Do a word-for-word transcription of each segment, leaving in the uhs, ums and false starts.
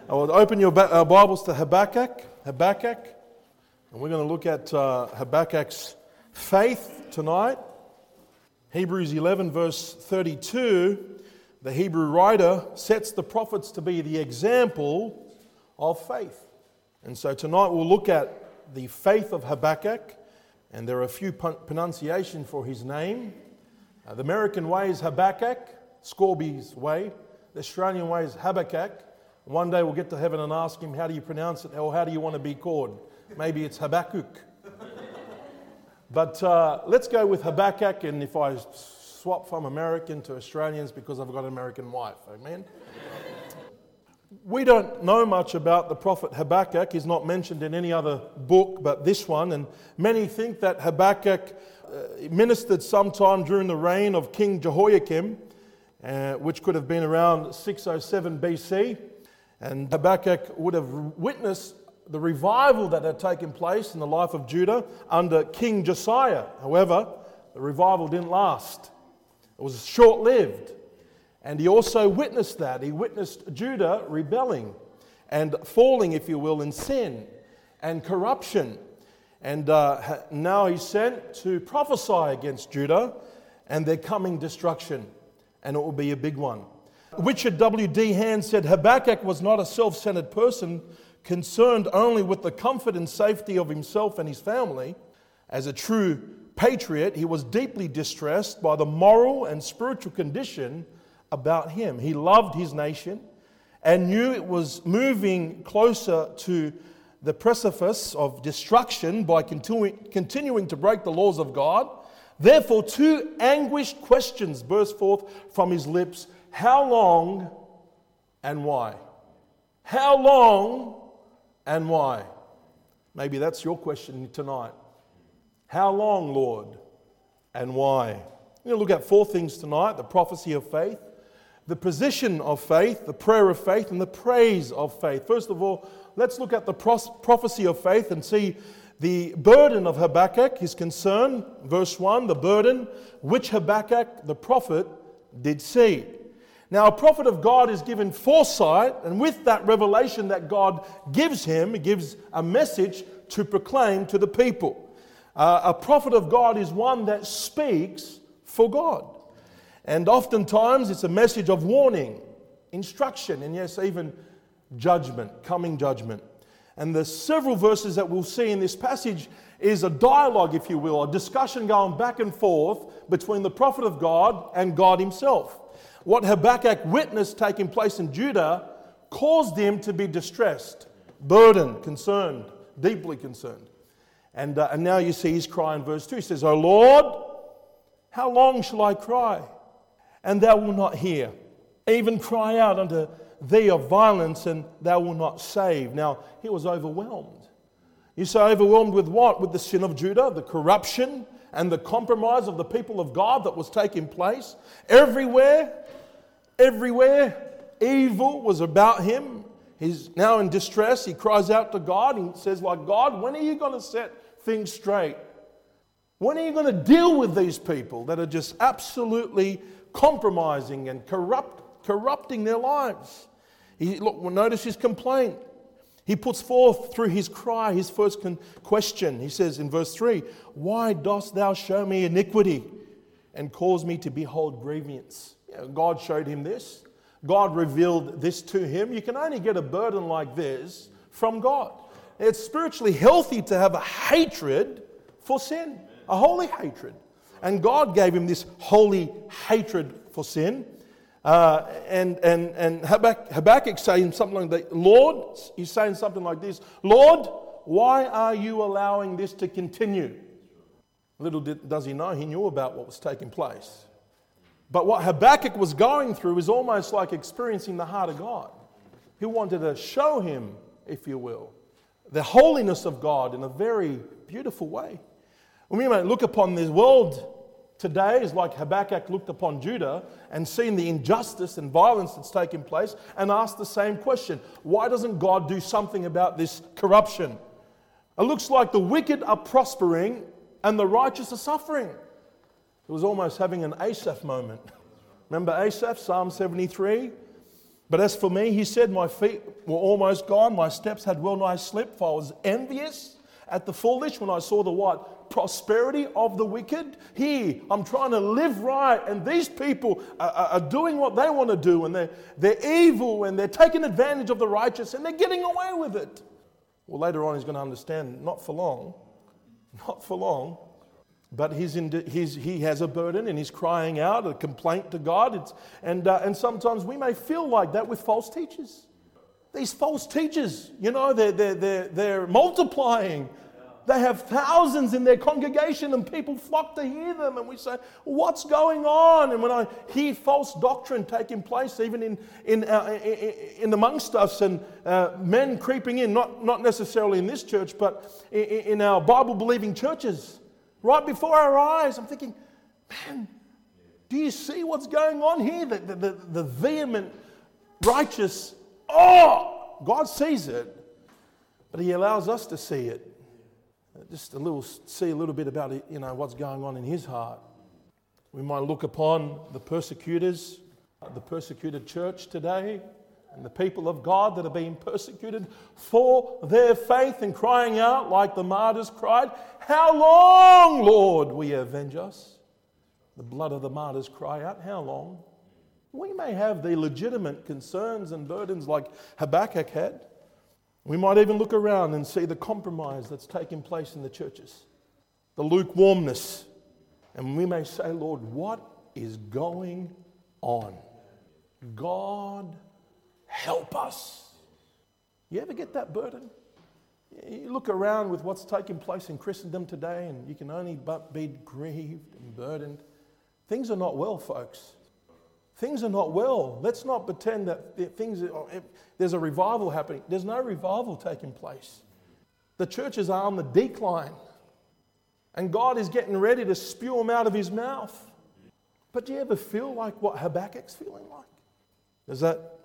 I will open your ba- uh, Bibles to Habakkuk. Habakkuk. And we're going to look at uh, Habakkuk's faith tonight. Hebrews eleven verse thirty-two, the Hebrew writer sets the prophets to be the example of faith. And so tonight we'll look at the faith of Habakkuk, and there are a few pun- pronunciations for his name. Uh, the American way is Habakkuk, Scorby's way. The Australian way is Habakkuk. One day we'll get to heaven and ask him, how do you pronounce it, or how do you want to be called? Maybe it's Habakkuk. But uh, let's go with Habakkuk, and if I swap from American to Australians because I've got an American wife, amen? We don't know much about the prophet Habakkuk. He's not mentioned in any other book but this one, and many think that Habakkuk uh, ministered sometime during the reign of King Jehoiakim, uh, which could have been around six oh seven B C, and Habakkuk would have witnessed the revival that had taken place in the life of Judah under King Josiah. However, the revival didn't last. It was short-lived. And he also witnessed that. He witnessed Judah rebelling and falling, if you will, in sin and corruption. And uh, now he's sent to prophesy against Judah and their coming destruction. And it will be a big one. Richard W. D. Hand said Habakkuk was not a self-centered person concerned only with the comfort and safety of himself and his family. As a true patriot, he was deeply distressed by the moral and spiritual condition about him. He loved his nation and knew it was moving closer to the precipice of destruction by continu- continuing to break the laws of God. Therefore, two anguished questions burst forth from his lips. How long and why? How long and why? Maybe that's your question tonight. How long, Lord, and why? We're going to look at four things tonight: the prophecy of faith, the position of faith, the prayer of faith, and the praise of faith. First of all, let's look at the pros- prophecy of faith and see the burden of Habakkuk, his concern. Verse one, the burden which Habakkuk the prophet did see. Now, a prophet of God is given foresight, and with that revelation that God gives him, he gives a message to proclaim to the people. Uh, a prophet of God is one that speaks for God. And oftentimes it's a message of warning, instruction, and yes, even judgment, coming judgment. And the several verses that we'll see in this passage is a dialogue, if you will, a discussion going back and forth between the prophet of God and God himself. What Habakkuk witnessed taking place in Judah caused him to be distressed, burdened, concerned, deeply concerned. And, uh, and now you see his cry in verse two. He says, O Lord, how long shall I cry, and thou wilt not hear? Even cry out unto thee of violence, and thou wilt not save. Now, he was overwhelmed. You say overwhelmed with what? With the sin of Judah, the corruption and the compromise of the people of God that was taking place. Everywhere, everywhere, evil was about him. He's now in distress. He cries out to God. He says, like, God, when are you going to set things straight? When are you going to deal with these people that are just absolutely compromising and corrupt, corrupting their lives? He, look, notice his complaint. He puts forth through his cry his first con- question. He says in verse three, why dost thou show me iniquity and cause me to behold grievance? You know, God showed him this. God revealed this to him. You can only get a burden like this from God. It's spiritually healthy to have a hatred for sin, a holy hatred. And God gave him this holy hatred for sin. Uh, and and and Habakkuk, Habakkuk saying something like that. Lord, he's saying something like this. Lord, why are you allowing this to continue? Little did, does he know, he knew about what was taking place. But what Habakkuk was going through is almost like experiencing the heart of God. He wanted to show him, if you will, the holiness of God in a very beautiful way. When we might look upon this world today is like Habakkuk looked upon Judah and seen the injustice and violence that's taking place and asked the same question. Why doesn't God do something about this corruption? It looks like the wicked are prospering and the righteous are suffering. It was almost having an Asaph moment. Remember Asaph, Psalm seventy-three? But as for me, he said, my feet were almost gone, my steps had well nigh slipped, for I was envious at the foolish when I saw the what? Prosperity of the wicked. Here, I'm trying to live right, and these people are, are, are doing what they want to do, and they're, they're evil, and they're taking advantage of the righteous, and they're getting away with it. Well, later on he's going to understand, not for long, not for long, but he's in, he's, he has a burden, and he's crying out, a complaint to God, it's, and, uh, and sometimes we may feel like that with false teachers. These false teachers, you know, they're, they're, they're, they're multiplying. They have thousands in their congregation and people flock to hear them. And we say, what's going on? And when I hear false doctrine taking place, even in in, uh, in, in amongst us, and uh, men creeping in, not, not necessarily in this church, but in, in our Bible-believing churches, right before our eyes, I'm thinking, man, do you see what's going on here? The, the, the, the vehement, righteous, oh, God sees it, but He allows us to see it. Just a little, see a little bit about it, you know, what's going on in His heart. We might look upon the persecutors, the persecuted church today, and the people of God that are being persecuted for their faith and crying out like the martyrs cried, how long, Lord, will you avenge us? The blood of the martyrs cry out, how long? We may have the legitimate concerns and burdens like Habakkuk had. We might even look around and see the compromise that's taking place in the churches, the lukewarmness. And we may say, Lord, what is going on? God, help us. You ever get that burden? You look around with what's taking place in Christendom today, and you can only but be grieved and burdened. Things are not well, folks. Things are not well. Let's not pretend that things are, if there's a revival happening. There's no revival taking place. The churches are on the decline. And God is getting ready to spew them out of His mouth. But do you ever feel like what Habakkuk's feeling like? Does that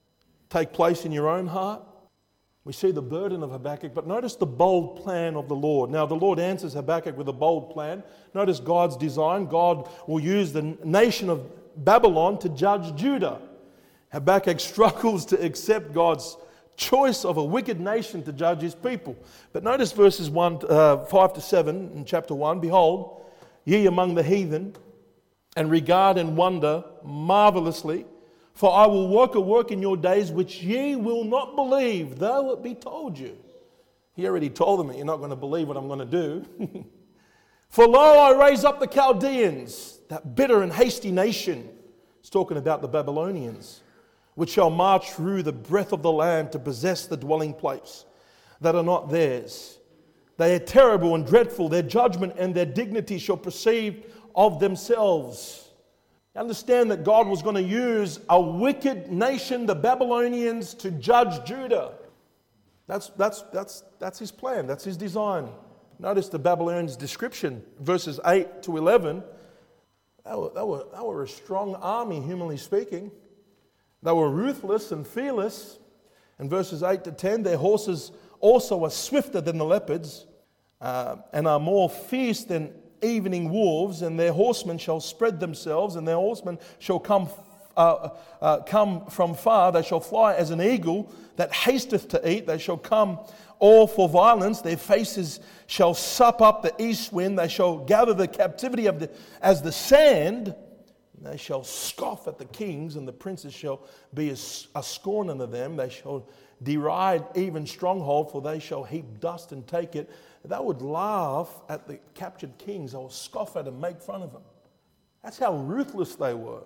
take place in your own heart? We see the burden of Habakkuk, but notice the bold plan of the Lord. Now, the Lord answers Habakkuk with a bold plan. Notice God's design. God will use the nation of Babylon to judge Judah. Habakkuk struggles to accept God's choice of a wicked nation to judge His people. But notice verses one, uh, five to seven in chapter one. Behold, ye among the heathen, and regard and wonder marvelously, for I will work a work in your days which ye will not believe, though it be told you. He already told them that you're not going to believe what I'm going to do. For lo, I raise up the Chaldeans, that bitter and hasty nation. It's talking about the Babylonians, which shall march through the breadth of the land to possess the dwelling place that are not theirs. They are terrible and dreadful. Their judgment and their dignity shall proceed of themselves. Understand that God was going to use a wicked nation, the Babylonians, to judge Judah. That's, that's, that's, that's His plan. That's His design. Notice the Babylonians' description, verses eight to eleven. They were, they, were, they were a strong army, humanly speaking. They were ruthless and fearless. In verses eight to ten, their horses also are swifter than the leopards, uh, and are more fierce than evening wolves, and their horsemen shall spread themselves, and their horsemen shall come uh, uh, come from far. They shall fly as an eagle that hasteth to eat. They shall come all for violence. Their faces shall sup up the east wind. They shall gather the captivity of the as the sand. They shall scoff at the kings, and the princes shall be a scorn unto them. They shall deride even stronghold, for they shall heap dust and take it. They would laugh at the captured kings. They will scoff at them, make fun of them. That's how ruthless they were.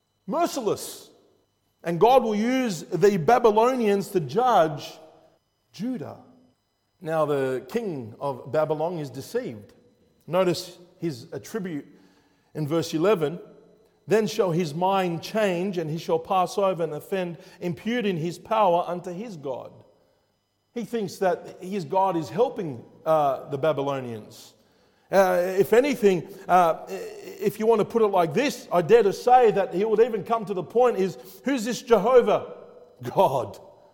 Merciless. And God will use the Babylonians to judge Judah. Now the king of Babylon is deceived. Notice his attribute in verse eleven. Then shall his mind change, and he shall pass over and offend, imputing his power unto his God. He thinks that his God is helping uh, the Babylonians. Uh, if anything, uh, if you want to put it like this, I dare to say that he would even come to the point is, who's this Jehovah? God.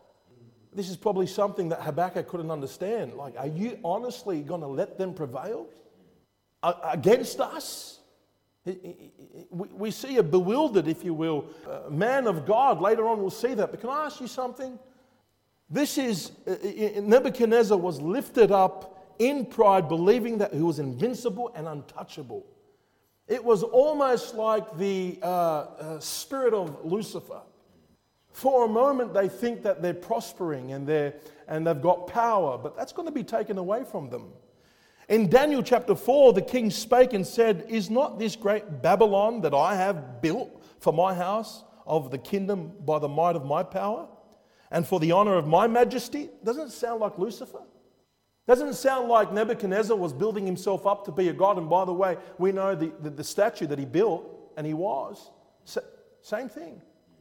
This is probably something that Habakkuk couldn't understand. Like, are you honestly going to let them prevail against us? We see a bewildered, if you will, man of God. Later on we'll see that. But can I ask you something? This is, Nebuchadnezzar was lifted up in pride, believing that he was invincible and untouchable. It was almost like the uh, uh, spirit of Lucifer. For a moment they think that they're prospering and, they're, and they've got power, but that's going to be taken away from them. In Daniel chapter four, the king spake and said, Is not this great Babylon that I have built for my house of the kingdom by the might of my power and for the honor of my majesty? Doesn't it sound like Lucifer? Doesn't it sound like Nebuchadnezzar was building himself up to be a god? And by the way, we know the, the, the statue that he built, and he was. Sa- same thing.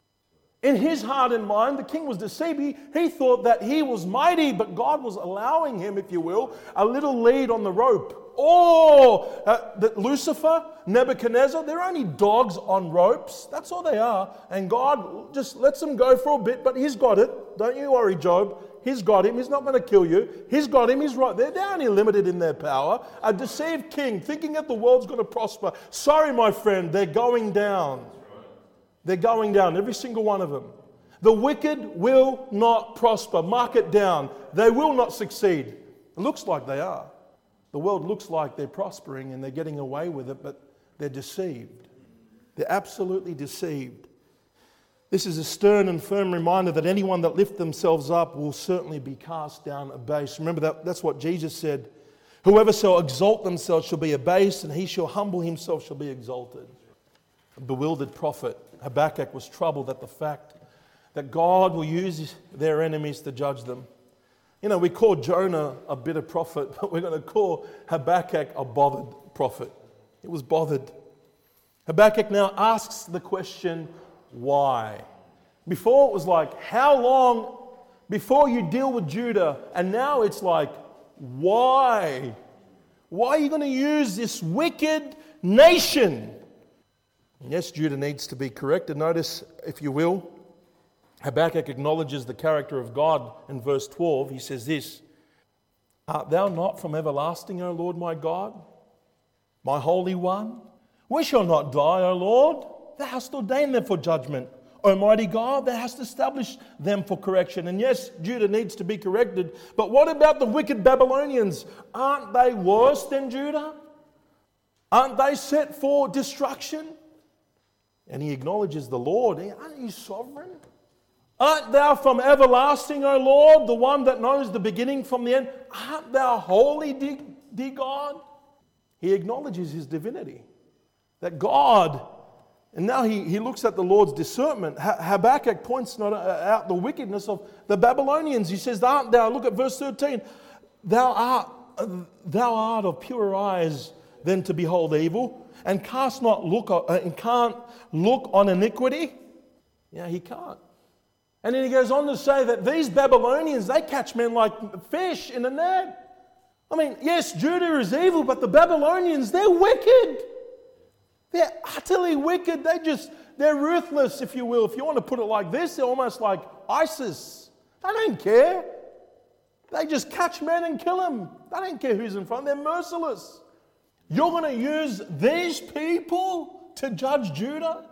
In his heart and mind, the king was deceived. He, he thought that he was mighty, but God was allowing him, if you will, a little lead on the rope. Oh, uh, that Lucifer, Nebuchadnezzar, they're only dogs on ropes. That's all they are. And God just lets them go for a bit, but he's got it. Don't you worry, Job. He's got him. He's not going to kill you. He's got him. He's right there. They're only limited in their power. A deceived king thinking that the world's going to prosper. Sorry, my friend, they're going down. They're going down, every single one of them. The wicked will not prosper. Mark it down. They will not succeed. It looks like they are. The world looks like they're prospering and they're getting away with it, but they're deceived. They're absolutely deceived. This is a stern and firm reminder that anyone that lifts themselves up will certainly be cast down abased. Remember that that's what Jesus said. Whoever shall exalt themselves shall be abased, and he shall humble himself shall be exalted. A bewildered prophet, Habakkuk, was troubled at the fact that God will use their enemies to judge them. You know, we call Jonah a bitter prophet, but we're going to call Habakkuk a bothered prophet. He was bothered. Habakkuk now asks the question, why? Before it was like, how long before you deal with Judah? And now it's like, why? Why are you going to use this wicked nation? And yes, Judah needs to be corrected. Notice, if you will, Habakkuk acknowledges the character of God in verse twelve. He says this, Art thou not from everlasting, O Lord my God, my Holy One? We shall not die, O Lord. Thou hast ordained them for judgment. Almighty God, thou hast established them for correction. And yes, Judah needs to be corrected. But what about the wicked Babylonians? Aren't they worse than Judah? Aren't they set for destruction? And he acknowledges the Lord. Aren't you sovereign? Art thou from everlasting, O Lord, the one that knows the beginning from the end? Art thou holy, dear, dear God? He acknowledges his divinity. That God, and now he, he looks at the Lord's discernment. Habakkuk points not out the wickedness of the Babylonians. He says, Art thou, look at verse thirteen, Thou art, thou art of purer eyes than to behold evil, and cast not look and can't look on iniquity. Yeah, he can't. And then he goes on to say that these Babylonians, they catch men like fish in a net. I mean, yes, Judah is evil, but the Babylonians, they're wicked. They're utterly wicked. They just, they're ruthless, if you will. If you want to put it like this, they're almost like ISIS. They don't care. They just catch men and kill them. They don't care who's in front. They're merciless. You're going to use these people to judge Judah?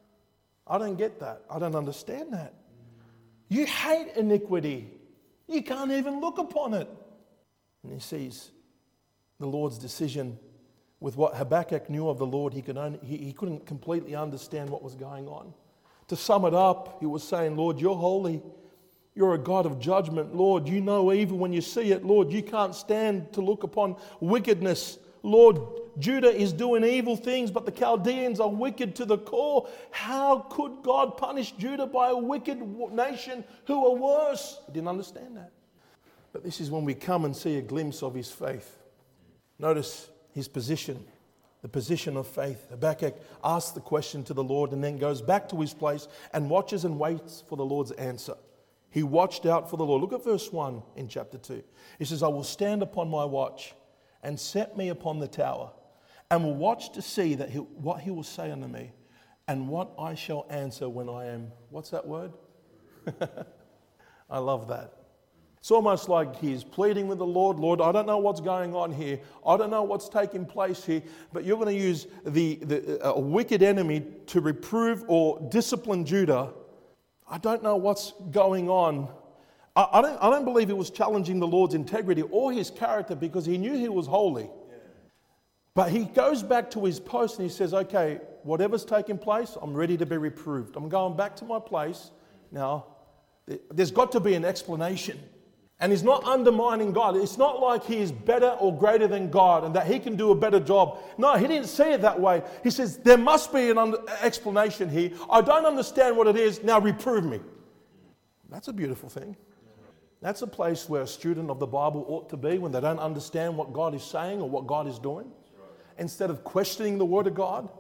I don't get that. I don't understand that. You hate iniquity. You can't even look upon it. And he sees the Lord's decision with what Habakkuk knew of the Lord. He, could only, he, he couldn't completely understand what was going on. To sum it up, he was saying, Lord, you're holy. You're a God of judgment. Lord, you know evil when you see it. Lord, you can't stand to look upon wickedness. Lord, Judah is doing evil things, but the Chaldeans are wicked to the core. How could God punish Judah by a wicked nation who are worse? He didn't understand that. But this is when we come and see a glimpse of his faith. Notice his position, the position of faith. Habakkuk asks the question to the Lord and then goes back to his place and watches and waits for the Lord's answer. He watched out for the Lord. Look at verse one in chapter two. He says, I will stand upon my watch and set me upon the tower, and will watch to see that he, what he will say unto me, and what I shall answer when I am, what's that word? I love that. It's almost like he's pleading with the Lord, Lord, I don't know what's going on here. I don't know what's taking place here, but you're going to use the, the a wicked enemy to reprove or discipline Judah. I don't know what's going on. I, I, don't, I don't believe he was challenging the Lord's integrity or his character because he knew he was holy. Yeah. But he goes back to his post and he says, okay, whatever's taking place, I'm ready to be reproved. I'm going back to my place. Now, there's got to be an explanation. And he's not undermining God. It's not like he is better or greater than God and that he can do a better job. No, he didn't say it that way. He says, there must be an under- explanation here. I don't understand what it is. Now reprove me. That's a beautiful thing. That's a place where a student of the Bible ought to be when they don't understand what God is saying or what God is doing. Instead of questioning the Word of God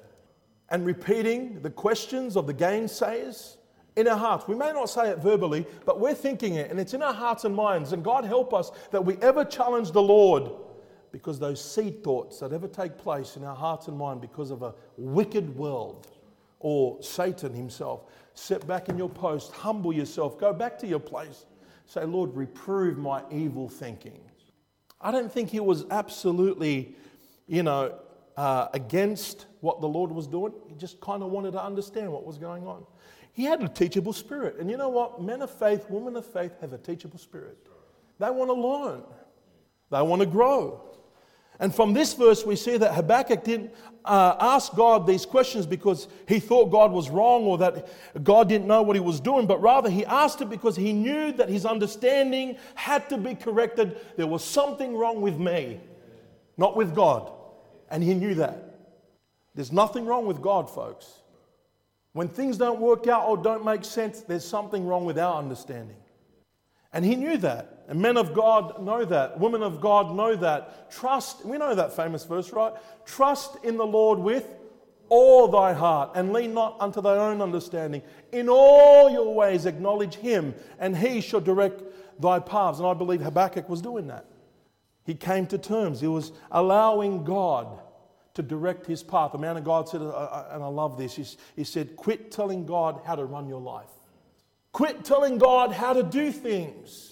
and repeating the questions of the gainsayers. In our hearts. We may not say it verbally, but we're thinking it, and it's in our hearts and minds. And God help us that we ever challenge the Lord, because those seed thoughts that ever take place in our hearts and mind because of a wicked world or Satan himself. Sit back in your post, humble yourself, go back to your place. Say, Lord, reprove my evil thinking. I don't think he was absolutely, you know, uh, against what the Lord was doing. He just kind of wanted to understand what was going on. He had a teachable spirit. And you know what? Men of faith, women of faith have a teachable spirit. They want to learn. They want to grow. And from this verse, we see that Habakkuk didn't uh, ask God these questions because he thought God was wrong or that God didn't know what he was doing, but rather he asked it because he knew that his understanding had to be corrected. There was something wrong with me, not with God. And he knew that. There's nothing wrong with God, folks. When things don't work out or don't make sense, there's something wrong with our understanding. And he knew that. And men of God know that. Women of God know that. Trust, we know that famous verse, right? Trust in the Lord with all thy heart and lean not unto thy own understanding. In all your ways acknowledge him and he shall direct thy paths. And I believe Habakkuk was doing that. He came to terms. He was allowing God to direct his path. The man of God said, and I love this, he, he said, quit telling God how to run your life. Quit telling God how to do things.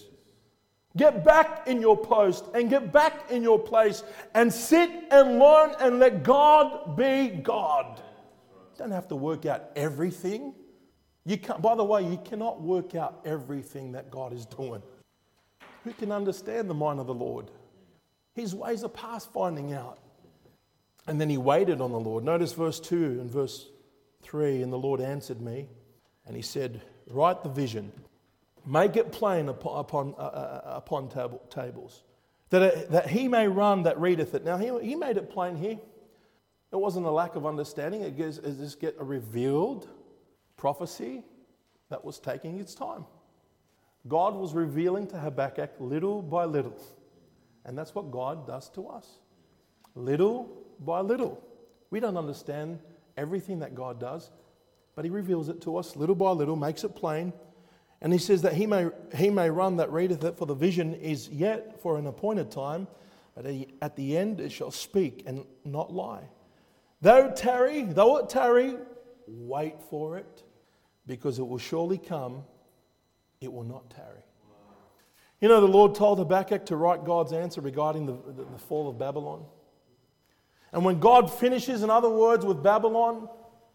Get back in your post and get back in your place and sit and learn and let God be God. You don't have to work out everything. You can't, by the way, you cannot work out everything that God is doing. Who can understand the mind of the Lord? His ways are past finding out. And then he waited on the Lord. Notice verse two and verse three. And the Lord answered me, and he said, write the vision, make it plain upon, upon, uh, upon table, tables, that, it, that he may run that readeth it. Now, he, he made it plain here. It wasn't a lack of understanding. It gives, it just get a revealed prophecy that was taking its time. God was revealing to Habakkuk little by little. And that's what God does to us. Little by little. We don't understand everything that God does, but he reveals it to us little by little, makes it plain. And he says that he may he may run that readeth it, for the vision is yet for an appointed time, but at the end it shall speak and not lie. Though tarry, though it tarry, wait for it, because it will surely come, it will not tarry. You know, the Lord told Habakkuk to write God's answer regarding the, the, the fall of Babylon. And when God finishes, in other words, with Babylon,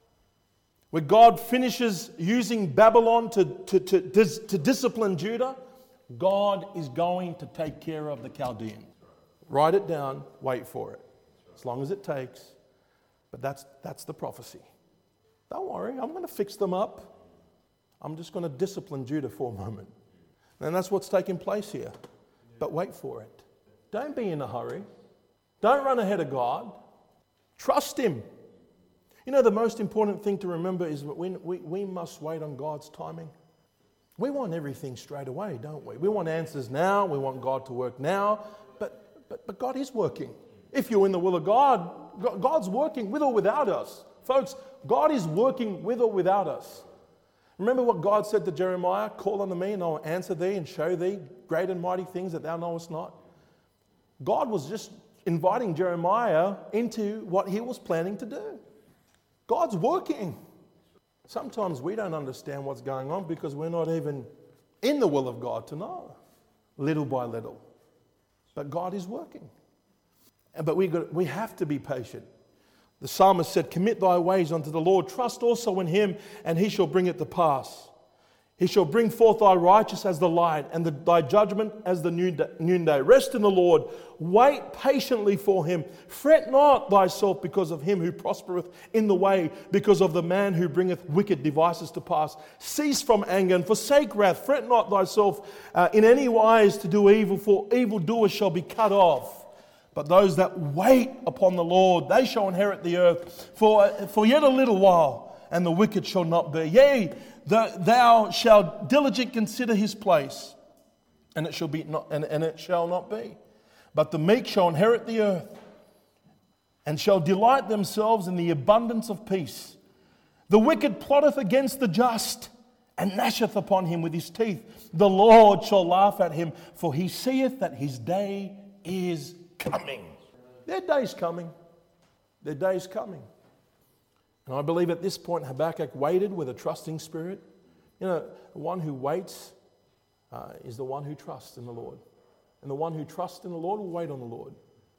when God finishes using Babylon to, to, to, dis, to discipline Judah, God is going to take care of the Chaldeans. Write it down, wait for it, as long as it takes. But that's, that's the prophecy. Don't worry, I'm going to fix them up. I'm just going to discipline Judah for a moment. And that's what's taking place here. But wait for it. Don't be in a hurry. Don't run ahead of God. Trust him. You know, the most important thing to remember is that we, we, we must wait on God's timing. We want everything straight away, don't we? We want answers now. We want God to work now. But, but, but God is working. If you're in the will of God, God's working with or without us. Folks, God is working with or without us. Remember what God said to Jeremiah, call unto me and I will answer thee and show thee great and mighty things that thou knowest not. God was just inviting Jeremiah into what he was planning to do. God's working. Sometimes we don't understand what's going on because we're not even in the will of God to know. little by little. But God is working. But we got, we have to be patient. The psalmist said, commit thy ways unto the Lord. Trust also in him, and he shall bring it to pass. He shall bring forth thy righteousness as the light, and the, thy judgment as the noonday. Rest in the Lord. Wait patiently for him. Fret not thyself because of him who prospereth in the way, because of the man who bringeth wicked devices to pass. Cease from anger and forsake wrath. Fret not thyself uh, in any wise to do evil, for evildoers shall be cut off. But those that wait upon the Lord, they shall inherit the earth. For, for yet a little while, and the wicked shall not be. Yea, the, thou shalt diligently consider his place, and it shall be not, and, and it shall not be. But the meek shall inherit the earth, and shall delight themselves in the abundance of peace. The wicked plotteth against the just, and gnasheth upon him with his teeth. The Lord shall laugh at him, for he seeth that his day is coming. Their day's coming. Their day's coming. And I believe at this point Habakkuk waited with a trusting spirit. You know, the one who waits uh, is the one who trusts in the Lord. And the one who trusts in the Lord will wait on the Lord.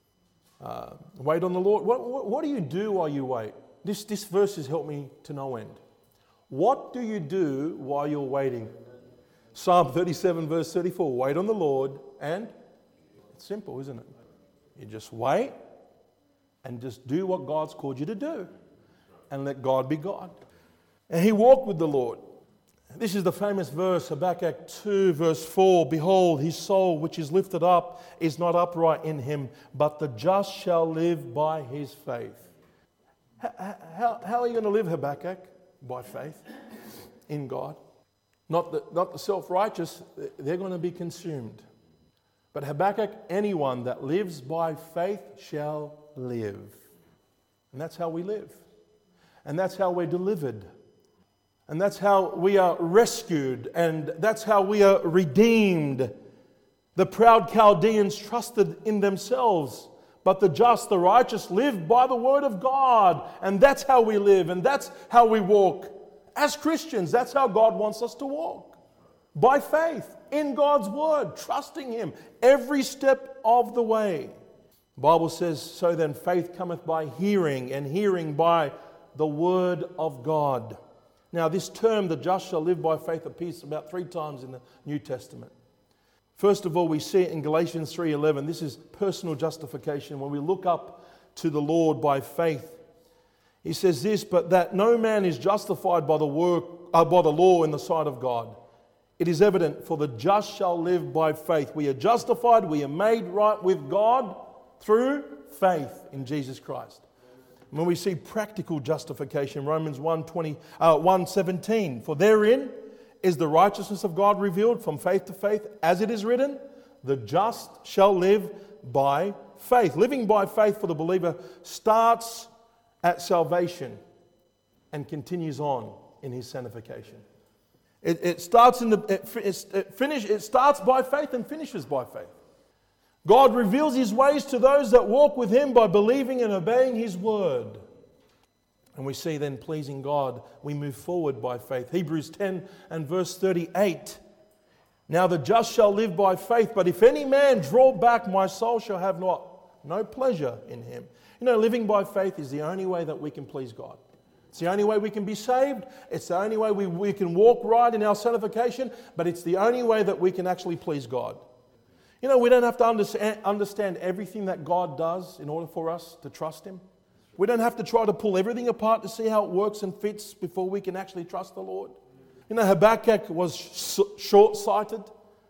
Uh, wait on the Lord. What, what, what do you do while you wait? This, this verse has helped me to no end. What do you do while you're waiting? Psalm thirty-seven verse thirty-four. Wait on the Lord, and it's simple, isn't it? You just wait and just do what God's called you to do. And let God be God. And he walked with the Lord. This is the famous verse, Habakkuk two verse four. Behold, his soul which is lifted up is not upright in him, but the just shall live by his faith. How, how, how are you going to live, Habakkuk? By faith in God. Not the, not the self-righteous, they're going to be consumed. But Habakkuk, anyone that lives by faith shall live. And that's how we live. And that's how we're delivered. And that's how we are rescued. And that's how we are redeemed. The proud Chaldeans trusted in themselves. But the just, the righteous live by the word of God. And that's how we live. And that's how we walk. As Christians, that's how God wants us to walk. By faith, in God's word, trusting him every step of the way. The Bible says, so then faith cometh by hearing, and hearing by the word of God. Now this term, the just shall live by faith, appears about three times in the New Testament. First of all, we see it in Galatians three eleven. This is personal justification. When we look up to the Lord by faith, he says this, but that no man is justified by the work, uh, by the law in the sight of God. It is evident, for the just shall live by faith. We are justified, we are made right with God through faith in Jesus Christ. When we see practical justification, Romans one twenty, uh, one seventeen, for therein is the righteousness of God revealed from faith to faith, as it is written, the just shall live by faith. Living by faith for the believer starts at salvation and continues on in his sanctification. It, it starts in the it, it finish. It starts by faith and finishes by faith. God reveals his ways to those that walk with him by believing and obeying his word. And we see then, pleasing God, we move forward by faith. Hebrews ten and verse thirty-eight. Now the just shall live by faith, but if any man draw back, my soul shall have not no pleasure in him. You know, living by faith is the only way that we can please God. It's the only way we can be saved. It's the only way we, we can walk right in our sanctification, but it's the only way that we can actually please God. You know, we don't have to understand, understand everything that God does in order for us to trust him. We don't have to try to pull everything apart to see how it works and fits before we can actually trust the Lord. You know, Habakkuk was short-sighted.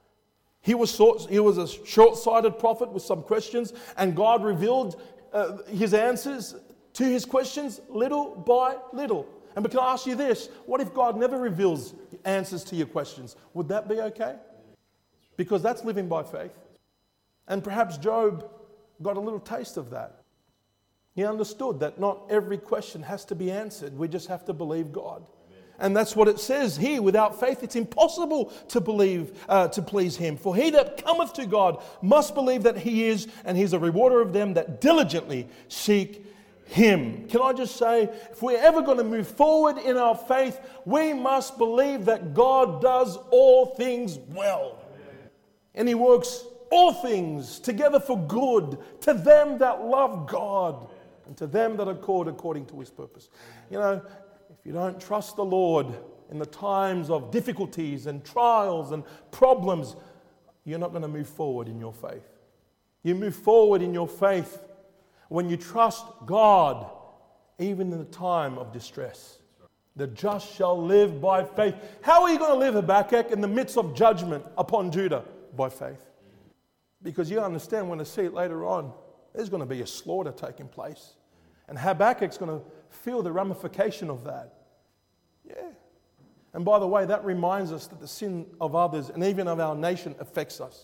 He was, short, he was a short-sighted prophet with some questions, and God revealed uh, his answers to his questions little by little. And can I ask you this? What if God never reveals answers to your questions? Would that be okay? Because that's living by faith. And perhaps Job got a little taste of that. He understood that not every question has to be answered. We just have to believe God. Amen. And that's what it says here. Without faith, it's impossible to believe, uh, to please him. For he that cometh to God must believe that he is, and he's a rewarder of them that diligently seek him. Can I just say, if we're ever going to move forward in our faith, we must believe that God does all things well. And He works all things together for good to them that love God and to them that are called according to His purpose. You know, if you don't trust the Lord in the times of difficulties and trials and problems, you're not going to move forward in your faith. You move forward in your faith when you trust God, even in the time of distress. The just shall live by faith. How are you going to live, Habakkuk, in the midst of judgment upon Judah? By faith. Because you understand, when I see it later on, there's going to be a slaughter taking place. And Habakkuk's going to feel the ramification of that. Yeah. And by the way, that reminds us that the sin of others and even of our nation affects us.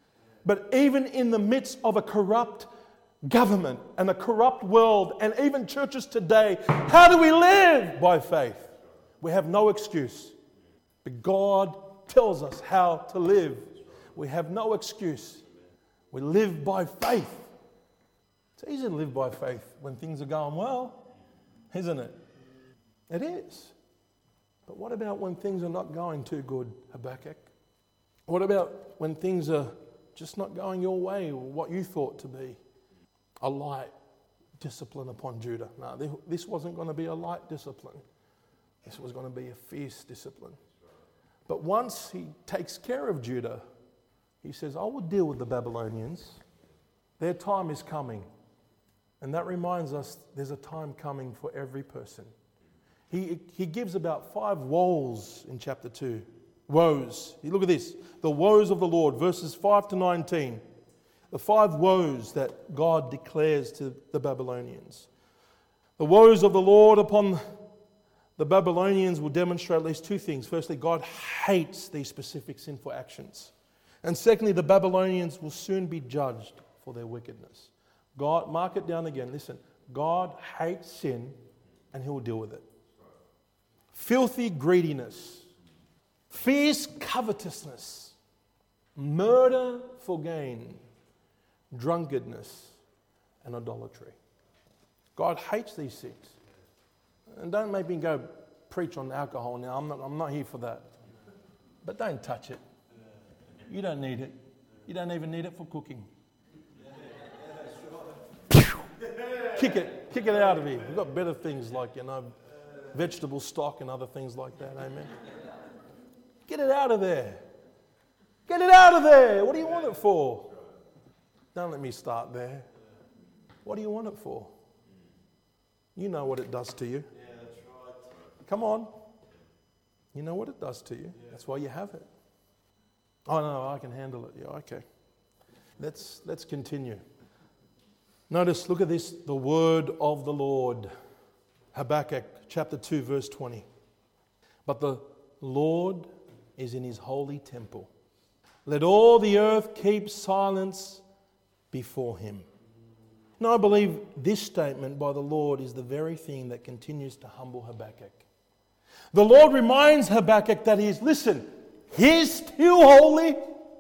But even in the midst of a corrupt government and a corrupt world and even churches today, how do we live? By faith. We have no excuse. But God tells us how to live. We have no excuse. We live by faith. It's easy to live by faith when things are going well, isn't it? It is. But what about when things are not going too good, Habakkuk? What about when things are just not going your way or what you thought to be a light discipline upon Judah? No, this wasn't going to be a light discipline. This was going to be a fierce discipline. But once He takes care of Judah, He says, I will deal with the Babylonians. Their time is coming. And that reminds us there's a time coming for every person. He, he gives about five woes in chapter two. Woes. You look at this. The woes of the Lord, verses five to nineteen. The five woes that God declares to the Babylonians. The woes of the Lord upon the Babylonians will demonstrate at least two things. Firstly, God hates these specific sinful actions. And secondly, the Babylonians will soon be judged for their wickedness. God, mark it down again. Listen, God hates sin and He will deal with it. Filthy greediness, fierce covetousness, murder for gain, drunkenness, and idolatry. God hates these things. And don't make me go preach on alcohol now. I'm not, I'm not here for that. But don't touch it. You don't need it. You don't even need it for cooking. Kick it. Kick it out of here. We've got better things like, you know, vegetable stock and other things like that. Amen. Get it out of there. Get it out of there. What do you want it for? Don't let me start there. What do you want it for? You know what it does to you. Yeah, that's right. Come on. You know what it does to you. That's why you have it. Oh, no, I can handle it. Yeah, okay. Let's, let's continue. Notice, look at this, the word of the Lord. Habakkuk chapter two, verse twenty. But the Lord is in His holy temple. Let all the earth keep silence before Him. Now, I believe this statement by the Lord is the very thing that continues to humble Habakkuk. The Lord reminds Habakkuk that He's, listen, He's still holy.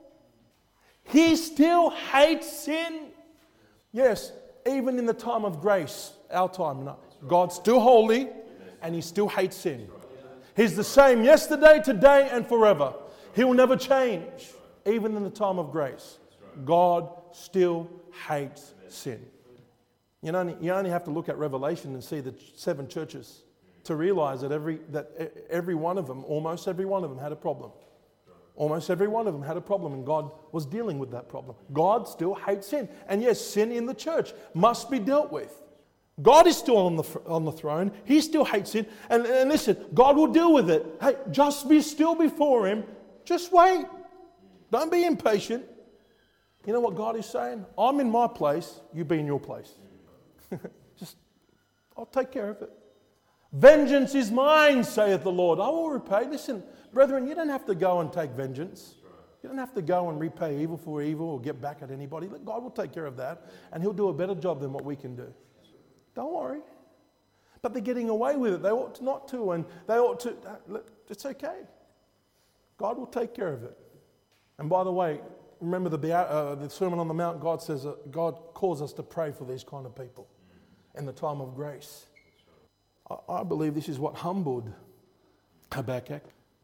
He still hates sin. Yes, even in the time of grace, our time, no, God's still holy and He still hates sin. He's the same yesterday, today, and forever. He will never change, even in the time of grace. God still hates sin. You know, you only have to look at Revelation and see the seven churches to realize that every that every one of them, almost every one of them, had a problem. Almost every one of them had a problem, and God was dealing with that problem. God still hates sin. And yes, sin in the church must be dealt with. God is still on the on the throne. He still hates sin. And, and listen, God will deal with it. Hey, just be still before Him. Just wait. Don't be impatient. You know what God is saying? I'm in my place. You be in your place. Just, I'll take care of it. Vengeance is mine, saith the Lord. I will repay. Listen, brethren, you don't have to go and take vengeance. You don't have to go and repay evil for evil or get back at anybody. God will take care of that, and He'll do a better job than what we can do. Don't worry. But they're getting away with it. They ought not to, and they ought to. It's okay. God will take care of it. And by the way, remember the, uh, the Sermon on the Mount, God says uh, God calls us to pray for these kind of people in the time of grace. I, I believe this is what humbled Habakkuk.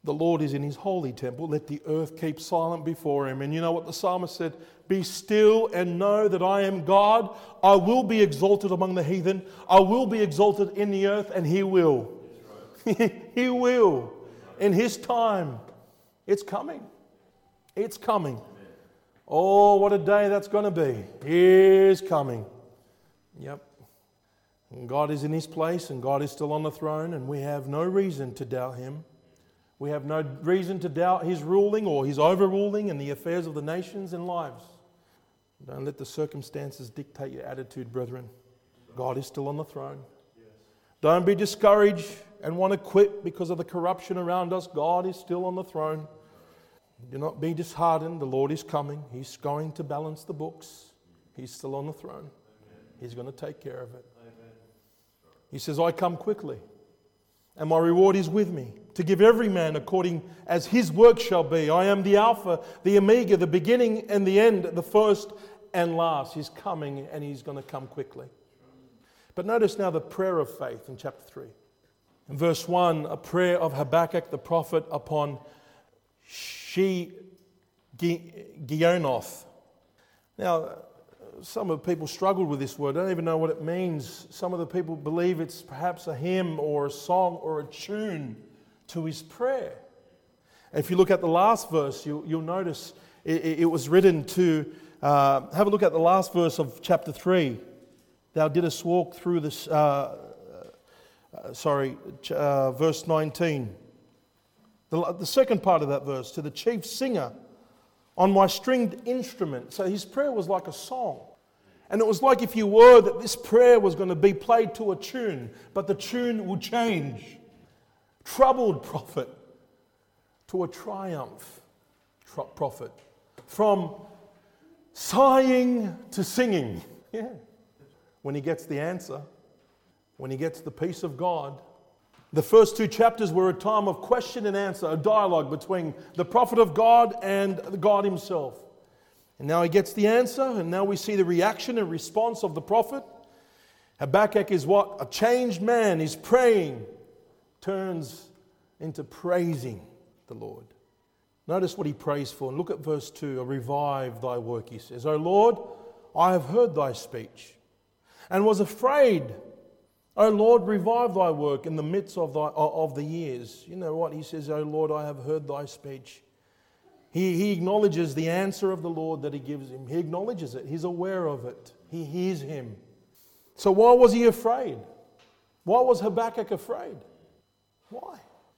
The Lord is in his holy temple. Let the earth keep silent before him. And you know what the psalmist said? Be still and know that I am God. I will be exalted among the heathen. I will be exalted in the earth, and he will. He will. In his time. It's coming. It's coming. Oh, what a day that's going to be. He is coming. Yep. And God is in his place, and God is still on the throne, and we have no reason to doubt him. We have no reason to doubt his ruling or his overruling in the affairs of the nations and lives. Don't let the circumstances dictate your attitude, brethren. God is still on the throne. Don't be discouraged and want to quit because of the corruption around us. God is still on the throne. Do not be disheartened. The Lord is coming. He's going to balance the books. He's still on the throne. He's going to take care of it. He says, I come quickly, and my reward is with me, to give every man according as his work shall be. I am the Alpha, the Omega, the beginning and the end, the first and last. He's coming, and he's going to come quickly. But notice now the prayer of faith in chapter three. In verse one, a prayer of Habakkuk the prophet upon She-Gionoth. Now, some of the people struggle with this word. They don't even know what it means. Some of the people believe it's perhaps a hymn or a song or a tune to his prayer. If you look at the last verse, you, you'll notice it, it was written to, uh, have a look at the last verse of chapter three. Thou didst walk through this, uh, uh, sorry, uh, verse nineteen. The, the second part of that verse, to the chief singer on my stringed instrument. So his prayer was like a song. And it was like if you were that this prayer was going to be played to a tune, but the tune would change. Troubled prophet to a triumph prophet. From sighing to singing. Yeah. When he gets the answer, when he gets the peace of God. The first two chapters were a time of question and answer, a dialogue between the prophet of God and God himself. And now he gets the answer, and now we see the reaction and response of the prophet. Habakkuk is what? A changed man. He's praying, turns into praising the Lord. Notice what he prays for. And look at verse two. Revive thy work, he says. O Lord, I have heard thy speech and was afraid. O Lord, revive thy work in the midst of, thy, of the years. You know what? He says, O Lord, I have heard thy speech. He, he acknowledges the answer of the Lord that he gives him. He acknowledges it. He's aware of it. He hears him. So why was he afraid? Why was Habakkuk afraid? Why?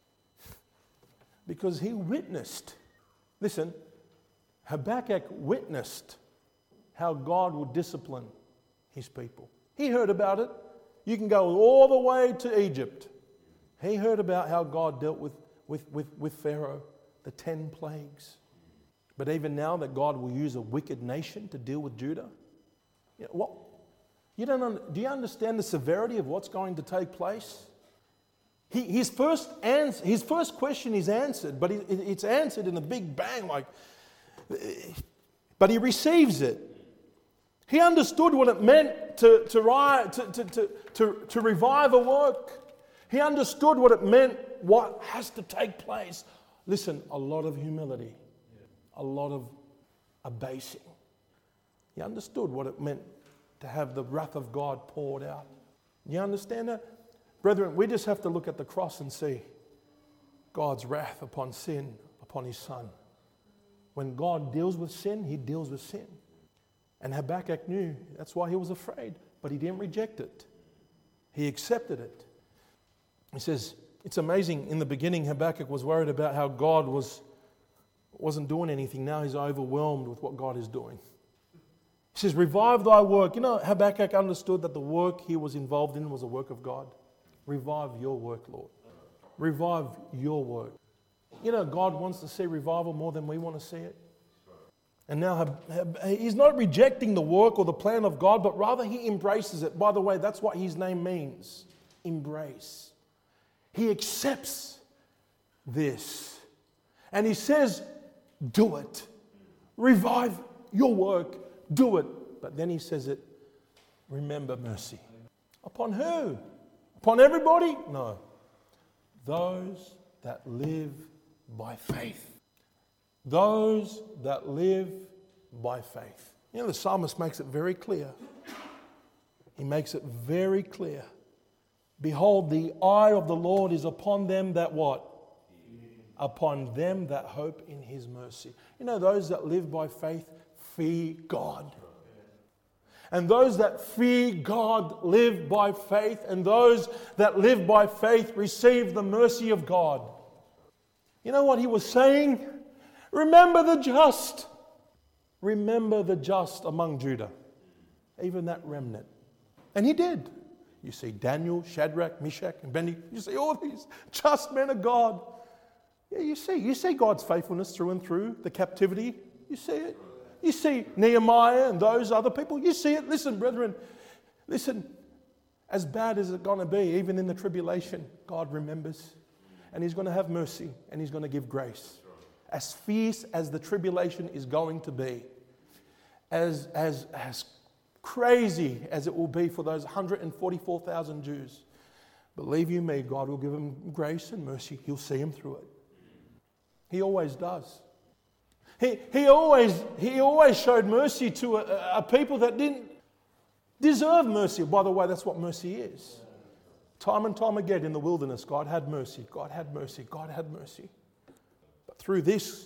Because he witnessed. Listen, Habakkuk witnessed how God would discipline his people. He heard about it. You can go all the way to Egypt. He heard about how God dealt with, with, with, with Pharaoh, the ten plagues. But even now that God will use a wicked nation to deal with Judah, you know, what, you don't, do you understand the severity of what's going to take place? He, his, first answer, his first question is answered, but it, it's answered in a big bang, like, but he receives it. He understood what it meant to, to, to, to, to, to revive a work. He understood what it meant, what has to take place. Listen, a lot of humility, a lot of abasing. He understood what it meant to have the wrath of God poured out. You understand that? Brethren, we just have to look at the cross and see God's wrath upon sin, upon his Son. When God deals with sin, he deals with sin. And Habakkuk knew, that's why he was afraid. But he didn't reject it. He accepted it. He says, it's amazing, in the beginning Habakkuk was worried about how God was, wasn't doing anything. Now he's overwhelmed with what God is doing. He says, revive thy work. You know, Habakkuk understood that the work he was involved in was a work of God. Revive your work, Lord. Revive your work. You know, God wants to see revival more than we want to see it. And now he's not rejecting the work or the plan of God, but rather he embraces it. By the way, that's what his name means. Embrace. He accepts this. And he says, do it. Revive your work. Do it. But then he says it, remember mercy. Upon who? Upon everybody? No. Those that live by faith. Those that live by faith. You know, the psalmist makes it very clear. He makes it very clear. Behold, the eye of the Lord is upon them that what? Upon them that hope in His mercy. You know, those that live by faith fear God. And those that fear God live by faith. And those that live by faith receive the mercy of God. You know what he was saying? Remember the just. Remember the just among Judah. Even that remnant. And he did. You see Daniel, Shadrach, Meshach, and Abednego. You see all these just men of God. Yeah, you see. You see God's faithfulness through and through the captivity. You see it. You see Nehemiah and those other people. You see it. Listen, brethren. Listen. As bad as it's going to be, even in the tribulation, God remembers. And He's going to have mercy. And He's going to give grace. As fierce as the tribulation is going to be. As, as, as crazy as it will be for those one hundred forty-four thousand Jews. Believe you me, God will give them grace and mercy. He'll see them through it. He always does. He, he, always, he always showed mercy to a, a people that didn't deserve mercy. By the way, that's what mercy is. Time and time again in the wilderness, God had mercy. God had mercy. God had mercy. But through this,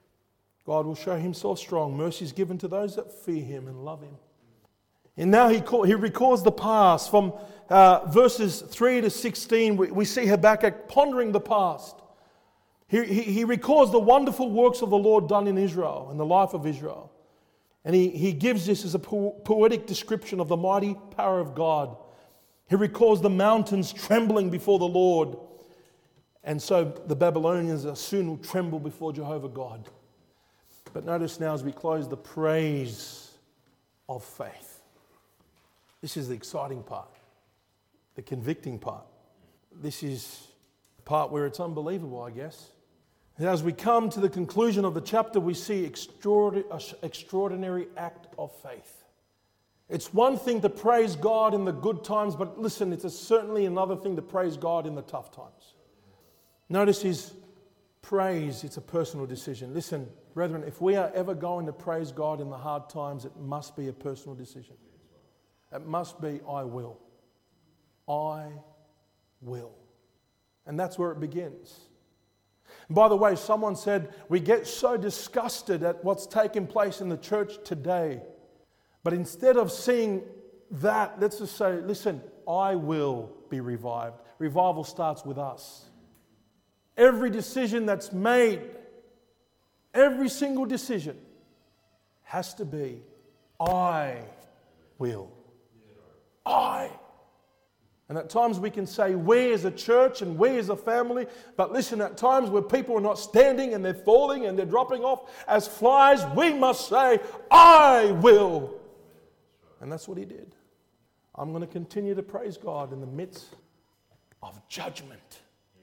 God will show Himself strong. Mercy is given to those that fear Him and love Him. And now he, call, he records the past. From uh, verses three to sixteen, we, we see Habakkuk pondering the past. He, he, he records the wonderful works of the Lord done in Israel, in the life of Israel. And he, he gives this as a po- poetic description of the mighty power of God. He recalls the mountains trembling before the Lord. And so the Babylonians soon will tremble before Jehovah God. But notice now as we close, the praise of faith. This is the exciting part, the convicting part. This is the part where it's unbelievable, I guess. And as we come to the conclusion of the chapter, we see extraordinary, extraordinary act of faith. It's one thing to praise God in the good times, but listen, it's a certainly another thing to praise God in the tough times. Notice his praise, it's a personal decision. Listen, brethren, if we are ever going to praise God in the hard times, it must be a personal decision. It must be, I will. I will. And that's where it begins. And by the way, someone said, we get so disgusted at what's taking place in the church today. But instead of seeing that, let's just say, listen, I will be revived. Revival starts with us. Every decision that's made, every single decision has to be, I will. I. And at times we can say we as a church and we as a family, but listen, at times where people are not standing and they're falling and they're dropping off as flies, we must say, I will. And that's what he did. I'm going to continue to praise God in the midst of judgment.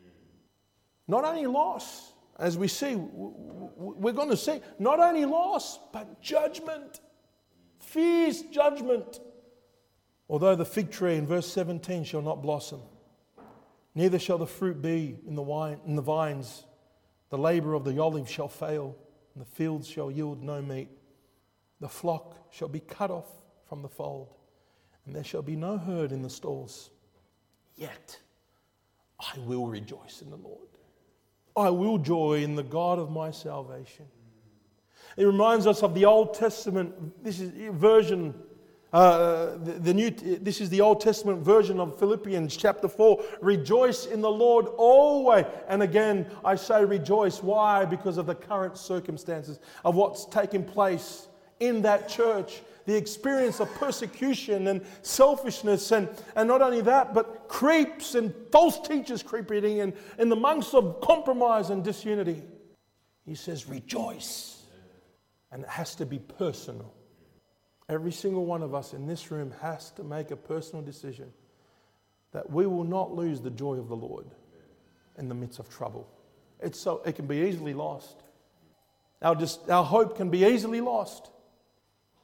Not only loss, as we see, we're going to see, not only loss, but judgment. Fierce judgment. Although the fig tree in verse seventeen shall not blossom, neither shall the fruit be in the wine in the vines, the labour of the olive shall fail, and the fields shall yield no meat. The flock shall be cut off from the fold, and there shall be no herd in the stalls. Yet I will rejoice in the Lord. I will joy in the God of my salvation. It reminds us of the Old Testament. This is version. Uh, the, the new. This is the Old Testament version of Philippians chapter four. Rejoice in the Lord always. And again, I say rejoice. Why? Because of the current circumstances of what's taking place in that church. The experience of persecution and selfishness, and, and not only that, but creeps and false teachers creeping in, and in the months of compromise and disunity. He says, rejoice. And it has to be personal. Every single one of us in this room has to make a personal decision that we will not lose the joy of the Lord in the midst of trouble. It's so it can be easily lost. Our, just, our hope can be easily lost.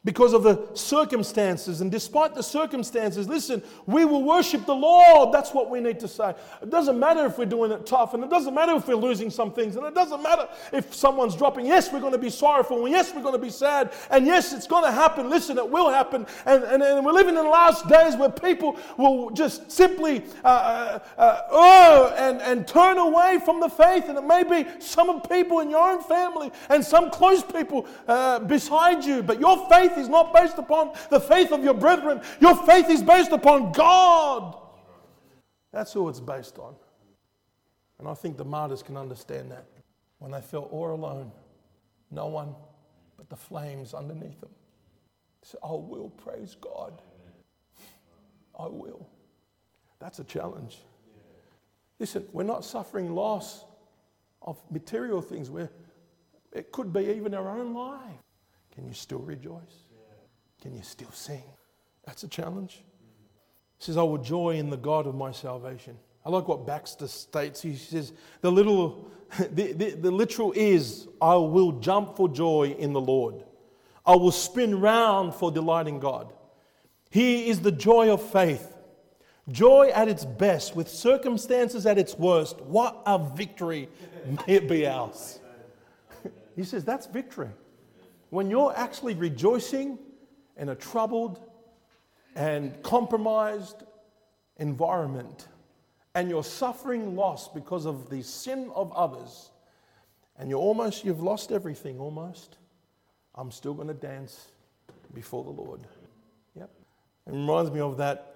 because of the circumstances. And despite the circumstances, listen, we will worship the Lord. That's what we need to say. It doesn't matter if we're doing it tough, and it doesn't matter if we're losing some things, and it doesn't matter if someone's dropping. Yes, we're going to be sorrowful, and yes, we're going to be sad, and yes, it's going to happen. Listen, it will happen. And, and, and we're living in the last days where people will just simply uh, uh, uh, oh, and, and turn away from the faith. And it may be some people in your own family and some close people uh, beside you, but your faith is not based upon the faith of your brethren. Your faith is based upon God. That's who it's based on. And I think the martyrs can understand that. When they felt all alone, no one but the flames underneath them. They said, I will praise God. I will. That's a challenge. Listen, we're not suffering loss of material things. We're, it could be even our own life. Can you still rejoice? Can you still sing? That's a challenge. He says, I will joy in the God of my salvation. I like what Baxter states. He says, the little, the, the, the literal is, I will jump for joy in the Lord. I will spin round for delight in God. He is the joy of faith. Joy at its best, with circumstances at its worst. What a victory may it be ours. He says that's victory. When you're actually rejoicing in a troubled and compromised environment, and you're suffering loss because of the sin of others, and you're almost, you've lost everything almost, I'm still going to dance before the Lord. Yep. It reminds me of that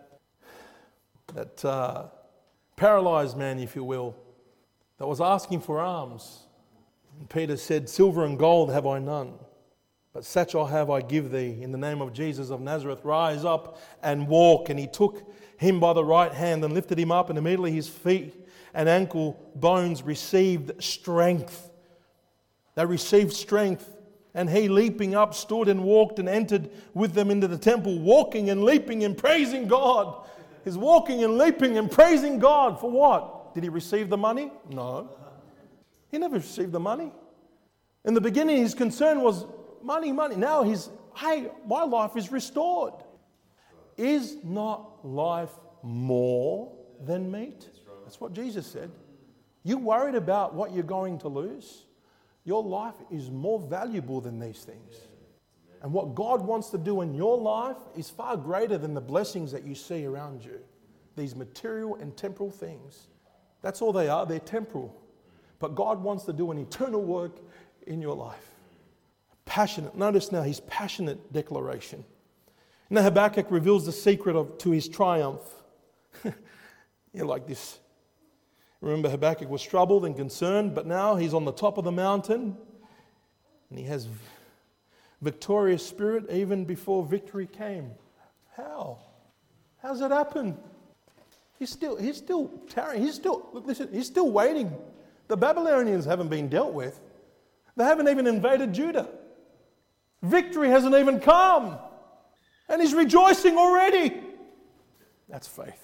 that uh, paralyzed man, if you will, that was asking for alms. And Peter said, silver and gold have I none, but such I have I give thee. In the name of Jesus of Nazareth, rise up and walk. And he took him by the right hand and lifted him up, and immediately his feet and ankle bones received strength. They received strength. And he, leaping up, stood and walked and entered with them into the temple, walking and leaping and praising God. He's walking and leaping and praising God. For what? Did he receive the money? No. He never received the money. In the beginning, his concern was money, money. Now he's, hey, my life is restored. Is not life more than meat? That's what Jesus said. You worried about what you're going to lose? Your life is more valuable than these things. And what God wants to do in your life is far greater than the blessings that you see around you. These material and temporal things. That's all they are. They're temporal. But God wants to do an eternal work in your life. Passionate. Notice now his passionate declaration. Now Habakkuk reveals the secret of to his triumph. You like this. Remember, Habakkuk was troubled and concerned, but now he's on the top of the mountain and he has victorious spirit even before victory came. How? How's that happen? He's still, he's still tarrying. He's still, look, listen, he's still waiting. The Babylonians haven't been dealt with. They haven't even invaded Judah. Victory hasn't even come. And he's rejoicing already. That's faith.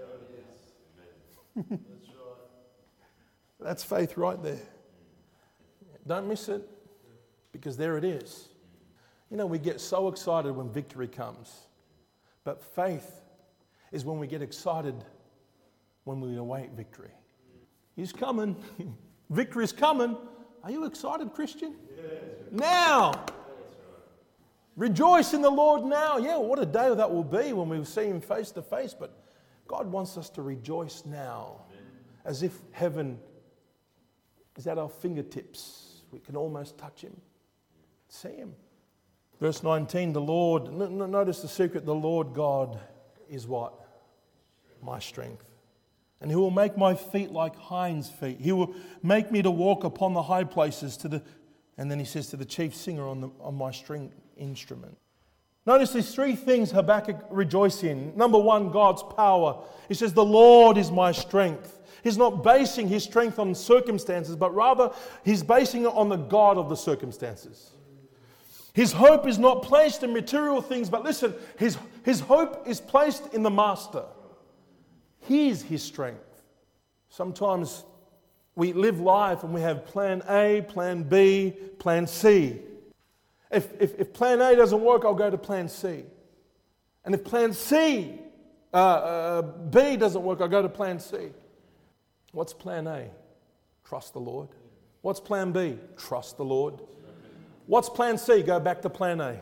That's faith right there. Don't miss it, because there it is. You know, we get so excited when victory comes. But faith is when we get excited when we await victory. He's coming. Victory is coming. Are you excited, Christian? Yes. Now. Right. Rejoice in the Lord now. Yeah, what a day that will be when we see him face to face. But God wants us to rejoice now. Amen. As if heaven is at our fingertips. We can almost touch him. See him. Verse nineteen, the Lord, notice the secret, the Lord God is what? My strength. And he will make my feet like hinds' feet. He will make me to walk upon the high places to the, and then he says to the chief singer on, the, on my string instrument. Notice these three things Habakkuk rejoices in. Number one, God's power. He says, the Lord is my strength. He's not basing his strength on circumstances, but rather he's basing it on the God of the circumstances. His hope is not placed in material things, but listen, his, his hope is placed in the Master. He is his strength. Sometimes we live life and we have plan A, plan B, plan C. If, if, if plan A doesn't work, I'll go to plan C. And if plan C, uh, uh, B doesn't work, I'll go to plan C. What's plan A? Trust the Lord. What's plan B? Trust the Lord. What's plan C? Go back to plan A.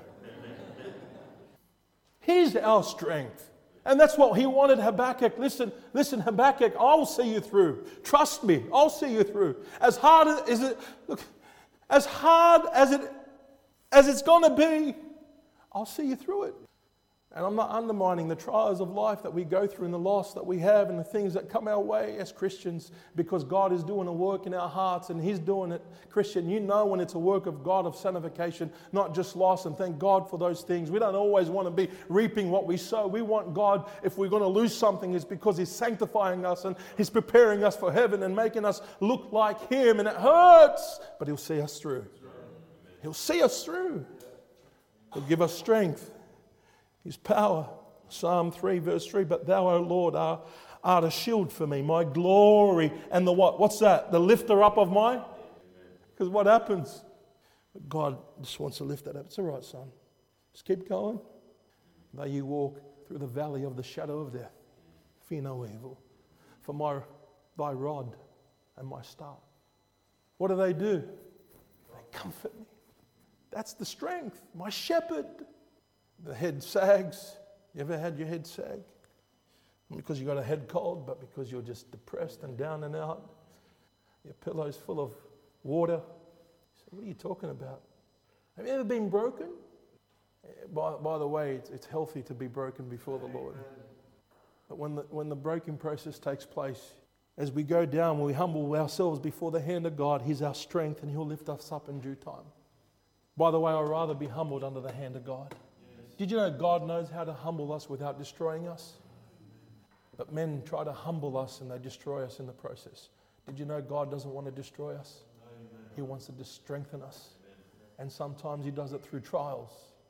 He's our strength. And that's what he wanted Habakkuk. Listen, listen, Habakkuk, I'll see you through. Trust me, I'll see you through. As hard as it, look, as hard as it as it's going to be, I'll see you through it. And I'm not undermining the trials of life that we go through and the loss that we have and the things that come our way as Christians, because God is doing a work in our hearts and He's doing it. Christian, you know when it's a work of God, of sanctification, not just loss, and thank God for those things. We don't always want to be reaping what we sow. We want God, if we're going to lose something, it's because He's sanctifying us and He's preparing us for heaven and making us look like Him, and it hurts, but He'll see us through. He'll see us through. He'll give us strength. His power. Psalm three verse three, but thou, O Lord, art, art a shield for me, my glory, and the what? What's that? The lifter up of my? Because what happens? God just wants to lift that up. It's all right, son. Just keep going. Though you walk through the valley of the shadow of death, fear no evil. For my thy rod and my staff. What do they do? They comfort me. That's the strength. My shepherd. The head sags. You ever had your head sag? Not because you got a head cold, but because you're just depressed and down and out. Your pillow's full of water. So what are you talking about? Have you ever been broken? By, by the way, it's, it's healthy to be broken before the Lord. But when the, when the breaking process takes place, as we go down, when we humble ourselves before the hand of God, He's our strength and He'll lift us up in due time. By the way, I'd rather be humbled under the hand of God. Did you know God knows how to humble us without destroying us? But men try to humble us and they destroy us in the process. Did you know God doesn't want to destroy us? He wants to strengthen us. And sometimes He does it through trials.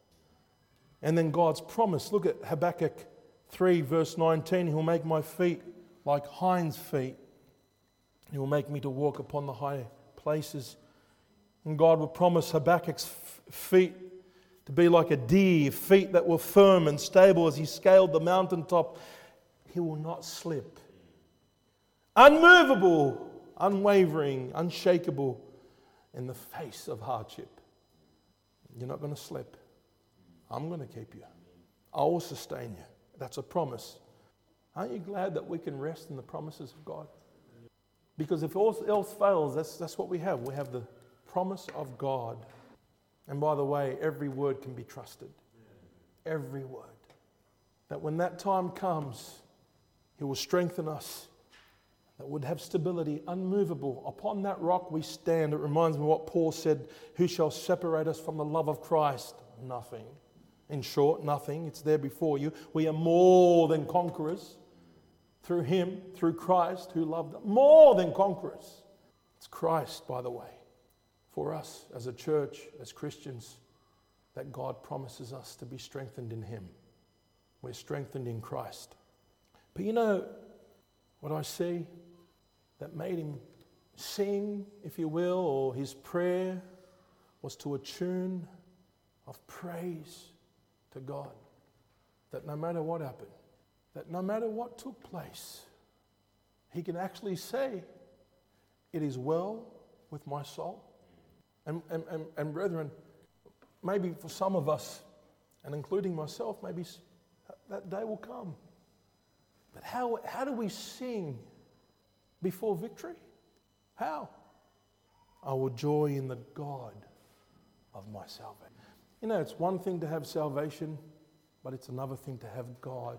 And then God's promise. Look at Habakkuk three verse nineteen. He'll make my feet like hinds' feet. He will make me to walk upon the high places. And God will promise Habakkuk's feet to be like a deer, feet that were firm and stable as he scaled the mountaintop. He will not slip. Unmovable, unwavering, unshakable in the face of hardship. You're not going to slip. I'm going to keep you. I will sustain you. That's a promise. Aren't you glad that we can rest in the promises of God? Because if all else fails, that's, that's what we have. We have the promise of God. And by the way, every word can be trusted. Every word. That when that time comes, He will strengthen us. That would have stability, unmovable. Upon that rock we stand. It reminds me of what Paul said, who shall separate us from the love of Christ? Nothing. In short, nothing. It's there before you. We are more than conquerors through Him, through Christ who loved us. More than conquerors. It's Christ, by the way. For us as a church, as Christians, that God promises us to be strengthened in Him. We're strengthened in Christ. But you know what I see that made him sing, if you will, or his prayer was to a tune of praise to God. That no matter what happened, that no matter what took place, he can actually say, it is well with my soul. And, and, and, and brethren, maybe for some of us, and including myself, maybe that day will come. But how, how do we sing before victory? How? I will joy in the God of my salvation. You know, it's one thing to have salvation, but it's another thing to have God,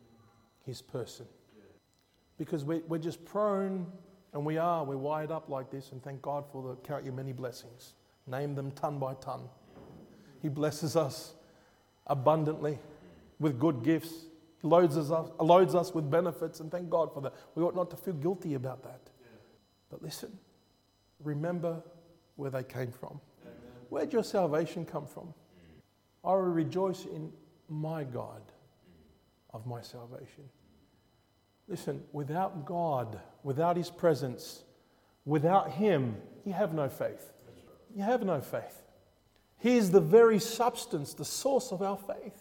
His person. Because we, we're just prone, and we are, we're wired up like this, and thank God for the count your many blessings. Name them ton by ton. He blesses us abundantly with good gifts. He loads us, up, loads us with benefits, and thank God for that. We ought not to feel guilty about that. Yeah. But listen, remember where they came from. Amen. Where'd your salvation come from? I will rejoice in my God of my salvation. Listen, without God, without His presence, without Him, you have no faith. You have no faith. He is the very substance, the source of our faith.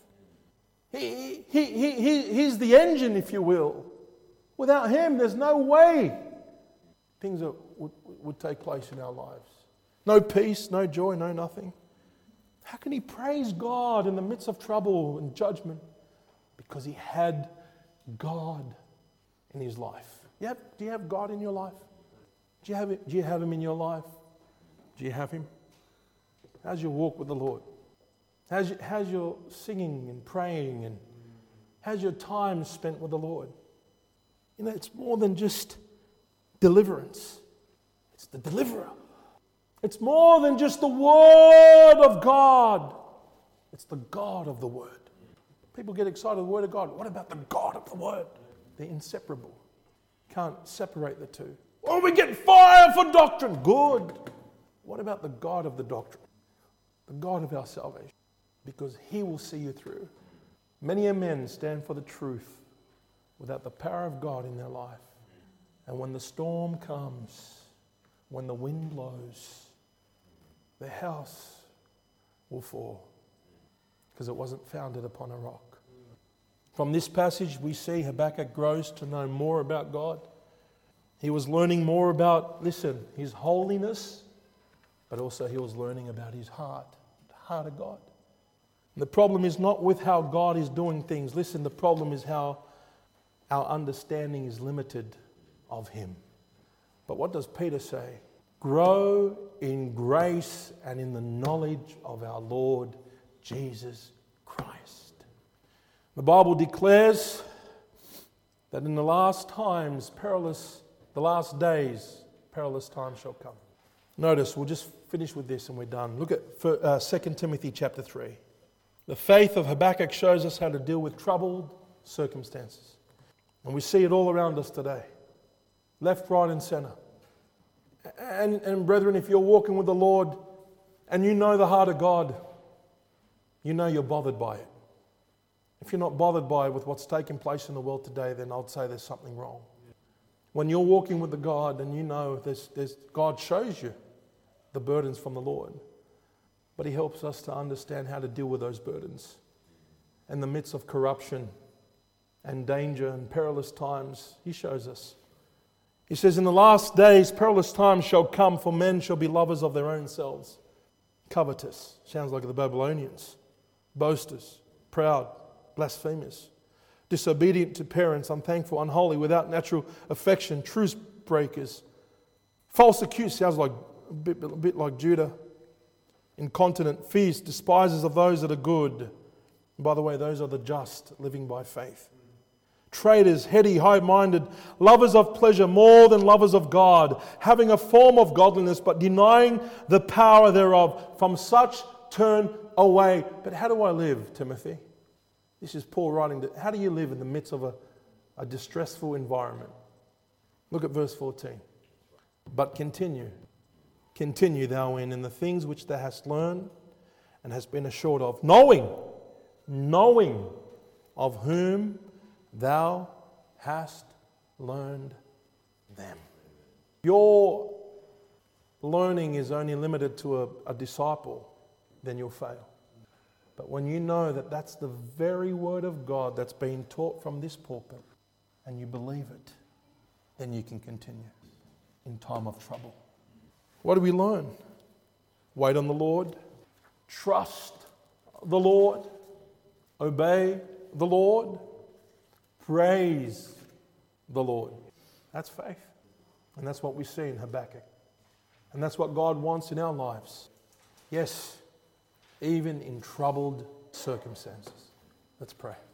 He, he, he, he, he's the engine, if you will. Without Him, there's no way things are, would, would take place in our lives. No peace, no joy, no nothing. How can he praise God in the midst of trouble and judgment? Because he had God in his life. You have, do you have God in your life? Do you have it, do you have Him in your life? Do you have Him? How's your walk with the Lord? How's your, how's your singing and praying, and how's your time spent with the Lord? You know, it's more than just deliverance. It's the deliverer. It's more than just the Word of God. It's the God of the Word. People get excited with the Word of God. What about the God of the Word? They're inseparable. Can't separate the two. Oh, we get fire for doctrine. Good. What about the God of the doctrine? The God of our salvation. Because He will see you through. Many a men stand for the truth without the power of God in their life. And when the storm comes, when the wind blows, their house will fall because it wasn't founded upon a rock. From this passage, we see Habakkuk grows to know more about God. He was learning more about, listen, His holiness, but also he was learning about his heart, the heart of God. And the problem is not with how God is doing things. Listen, the problem is how our understanding is limited of Him. But what does Peter say? Grow in grace and in the knowledge of our Lord Jesus Christ. The Bible declares that in the last times, perilous, the last days, perilous times shall come. Notice, we'll just finish with this and we're done. Look at uh, Second Timothy chapter three. The faith of Habakkuk shows us how to deal with troubled circumstances. And we see it all around us today. Left, right and centre. And, and brethren, if you're walking with the Lord and you know the heart of God, you know you're bothered by it. If you're not bothered by it with what's taking place in the world today, then I'd say there's something wrong. When you're walking with the God and you know there's, there's, God shows you the burdens from the Lord, but He helps us to understand how to deal with those burdens. In the midst of corruption and danger and perilous times, He shows us. He says, in the last days, perilous times shall come, for men shall be lovers of their own selves. Covetous, sounds like the Babylonians. Boasters, proud, blasphemous, disobedient to parents, unthankful, unholy, without natural affection, truce breakers. False accused, sounds like a bit, a bit like Judah. Incontinent, fierce, despisers of those that are good. And by the way, those are the just, living by faith. Traitors, heady, high-minded, lovers of pleasure more than lovers of God, having a form of godliness but denying the power thereof. From such turn away. But how do I live, Timothy? This is Paul writing. To, how do you live in the midst of a, a distressful environment? Look at verse fourteen. But continue. Continue thou in, in the things which thou hast learned and hast been assured of, knowing, knowing of whom thou hast learned them. Your learning is only limited to a, a disciple, then you'll fail. But when you know that that's the very word of God that's being taught from this pulpit, and you believe it, then you can continue in time of trouble. What do we learn? Wait on the Lord, trust the Lord, obey the Lord, praise the Lord. That's faith. And that's what we see in Habakkuk. And that's what God wants in our lives. Yes, even in troubled circumstances. Let's pray.